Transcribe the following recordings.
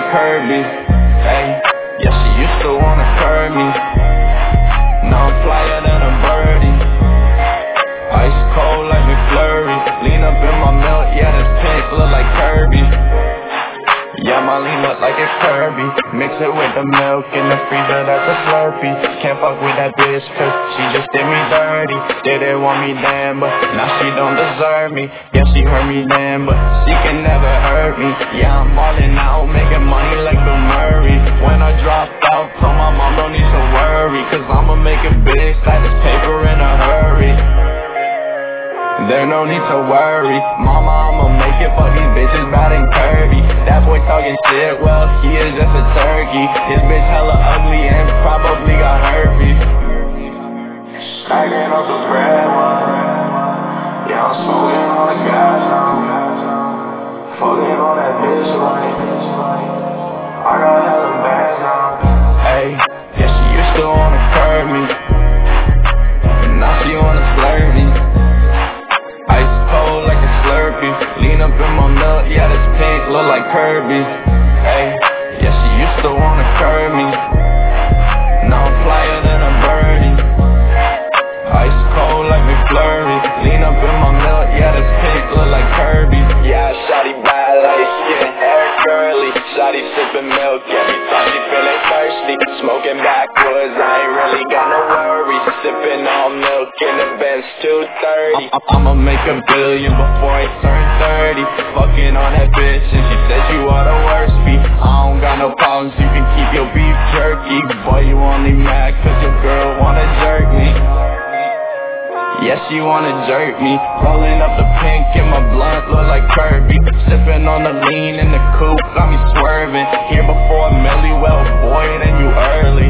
Kirby. Hey, yeah, she used to wanna curb me. Now I'm flyer than a birdie. Ice cold like McFlurry. Lean up in my milk, yeah, this pink look like Kirby. Yeah, my lean look like a Kirby. Mix it with the milk in the freezer, that's a Slurpee. Can't fuck with that bitch cause she just did me dirty. Didn't want me then, but now she don't deserve me. Yeah, she hurt me then, but she can never hurt me. Yeah, I'm ballin' out, making money like Bill Murray. When I drop out, told my mom don't need to worry, cause I'ma make it big, stack this paper in a hurry. There no need to worry, mama, I'ma make it, fuck these bitches bad and curvy. That boy talking shit, well, he is just a turkey. His bitch hella ugly and probably got herpes. Stacking up the bread one. Yeah, I'm smoking on the gas now. Fucking on that bitch like I got hella bands now. Hey, yeah, she used to wanna curb me, now she wanna slurp me. Ice cold like a Slurpee. Lean up in my milk, yeah, this pink look like Kirby. Hey, yeah, she used to wanna curb me. Now I'm flyer than a birdie. Ice cold like McFlurry. Lean up in my milk, yeah, this pink look like Kirby. Yeah, shawty bad light skin, hair curly. Shawty sipping milk, every time she feeling thirsty. Smoking backwoods, I ain't really got no worries. Sipping on milk in the Benz 230. I'ma make $1 billion before I turn 30. Fucking on that bitch and she said you are the worst beef. I don't got no problems, you can keep your beef jerky. Boy, you only mad cause your girl wanna jerk me. Yeah, she wanna jerk me. Rolling up the pink in my blunt, look like Kirby. Sipping on the lean in the coupe, got me swerving. Here before a milli, well boy, then you early.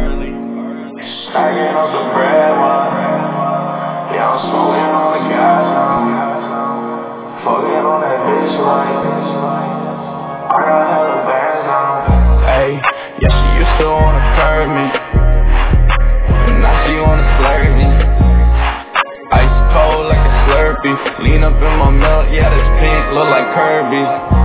Stacking up the bread one. Yeah, I'm smoking on the gas now. Fucking on that bitch like I got hella bands now. Hey, yeah, she used to wanna curb me, now she wanna slurp me. Ice cold like a Slurpee. Lean up in my milk, yeah, this pink look like Kirby.